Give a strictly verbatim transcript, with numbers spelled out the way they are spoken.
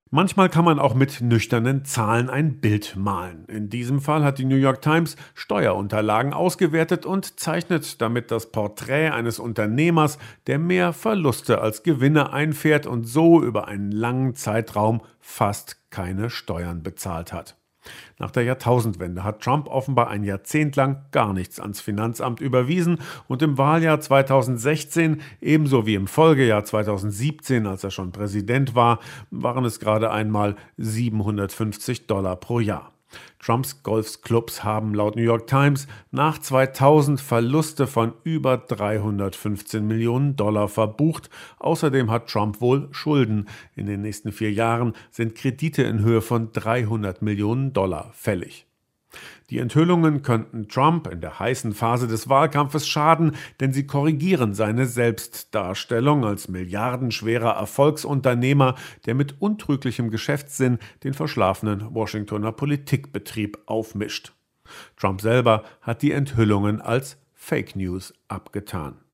Manchmal kann man auch mit nüchternen Zahlen ein Bild malen. In diesem Fall hat die New York Times Steuerunterlagen ausgewertet und zeichnet damit das Porträt eines Unternehmers, der mehr Verluste als Gewinne einfährt und so über einen langen Zeitraum fast keine Steuern bezahlt hat. Nach der Jahrtausendwende hat Trump offenbar ein Jahrzehnt lang gar nichts ans Finanzamt überwiesen und im Wahljahr zweitausendsechzehn, ebenso wie im Folgejahr zweitausendsiebzehn, als er schon Präsident war, waren es gerade einmal siebenhundertfünfzig Dollar pro Jahr. Trumps Golfclubs haben laut New York Times nach zweitausend Verluste von über dreihundertfünfzehn Millionen Dollar verbucht. Außerdem hat Trump wohl Schulden. In den nächsten vier Jahren sind Kredite in Höhe von dreihundert Millionen Dollar fällig. Die Enthüllungen könnten Trump in der heißen Phase des Wahlkampfes schaden, denn sie korrigieren seine Selbstdarstellung als milliardenschwerer Erfolgsunternehmer, der mit untrüglichem Geschäftssinn den verschlafenen Washingtoner Politikbetrieb aufmischt. Trump selber hat die Enthüllungen als Fake News abgetan.